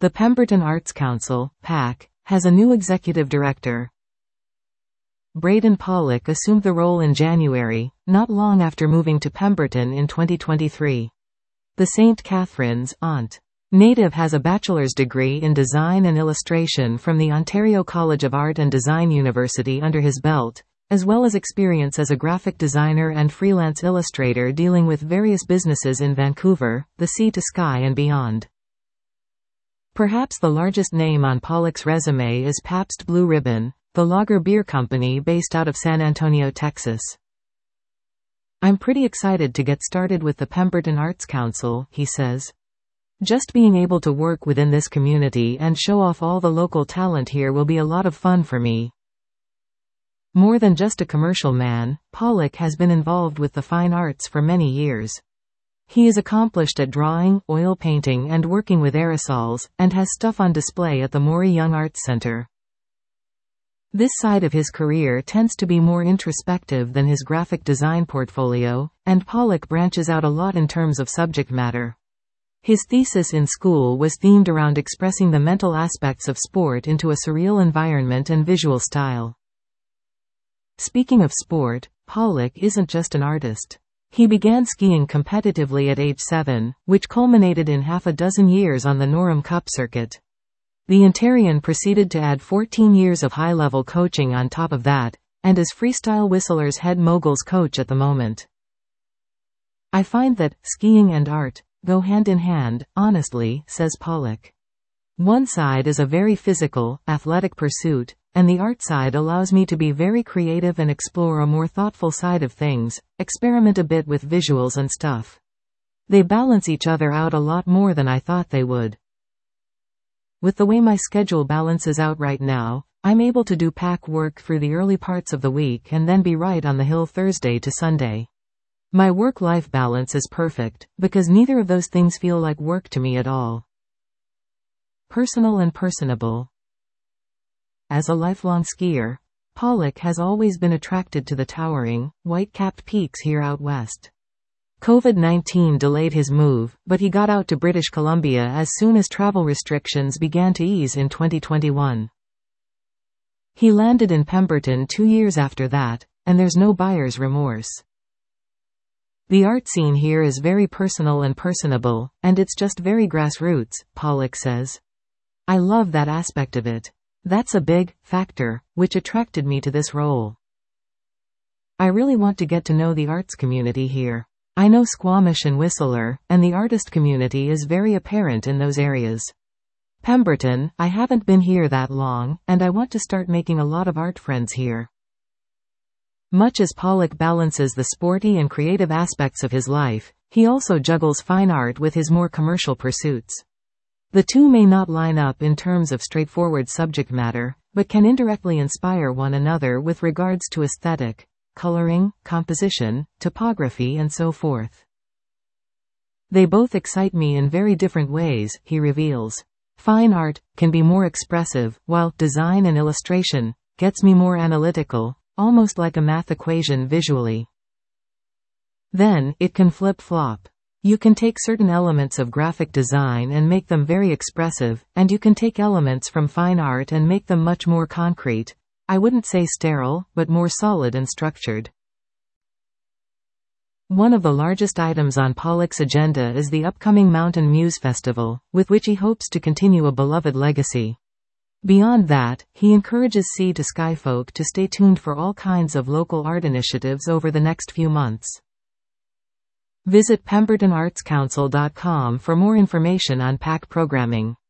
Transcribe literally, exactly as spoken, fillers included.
The Pemberton Arts Council, PAC, has a new executive director. Braden Pollock assumed the role in January, not long after moving to Pemberton in twenty twenty-three. The Saint Catharines, Ont. native has a bachelor's degree in design and illustration from the Ontario College of Art and Design University under his belt, as well as experience as a graphic designer and freelance illustrator dealing with various businesses in Vancouver, the Sea to Sky and beyond. Perhaps the largest name on Pollock's resume is Pabst Blue Ribbon, the lager beer company based out of San Antonio, Texas. "I'm pretty excited to get started with the Pemberton Arts Council," he says. "Just being able to work within this community and show off all the local talent here will be a lot of fun for me." More than just a commercial man, Pollock has been involved with the fine arts for many years. He is accomplished at drawing, oil painting and working with aerosols, and has stuff on display at the Maury Young Arts Center. This side of his career tends to be more introspective than his graphic design portfolio, and Pollock branches out a lot in terms of subject matter. His thesis in school was themed around expressing the mental aspects of sport into a surreal environment and visual style. Speaking of sport, Pollock isn't just an artist. He began skiing competitively at age seven, which culminated in half a dozen years on the Norham Cup circuit. The Ontarian proceeded to add fourteen years of high-level coaching on top of that, and is Freestyle Whistler's head mogul's coach at the moment. "I find that skiing and art go hand in hand, honestly," says Pollock. "One side is a very physical, athletic pursuit, and the art side allows me to be very creative and explore a more thoughtful side of things, experiment a bit with visuals and stuff. They balance each other out a lot more than I thought they would. With the way my schedule balances out right now, I'm able to do pack work through the early parts of the week and then be right on the hill Thursday to Sunday. My work-life balance is perfect, because neither of those things feel like work to me at all." Personal and personable. As a lifelong skier, Pollock has always been attracted to the towering, white-capped peaks here out west. COVID nineteen delayed his move, but he got out to British Columbia as soon as travel restrictions began to ease in twenty twenty-one. He landed in Pemberton two years after that, and there's no buyer's remorse. "The art scene here is very personal and personable, and it's just very grassroots," Pollock says. "I love that aspect of it. That's a big factor, which attracted me to this role. I really want to get to know the arts community here. I know Squamish and Whistler, and the artist community is very apparent in those areas. Pemberton, I haven't been here that long, and I want to start making a lot of art friends here." Much as Pollock balances the sporty and creative aspects of his life, he also juggles fine art with his more commercial pursuits. The two may not line up in terms of straightforward subject matter, but can indirectly inspire one another with regards to aesthetic, coloring, composition, topography and so forth. "They both excite me in very different ways," he reveals. "Fine art can be more expressive, while design and illustration gets me more analytical, almost like a math equation visually. Then, it can flip-flop. You can take certain elements of graphic design and make them very expressive, and you can take elements from fine art and make them much more concrete. I wouldn't say sterile, but more solid and structured." One of the largest items on Pollock's agenda is the upcoming Mountain Muse Festival, with which he hopes to continue a beloved legacy. Beyond that, he encourages Sea to Sky folk to stay tuned for all kinds of local art initiatives over the next few months. Visit pemberton arts council dot com for more information on PAC programming.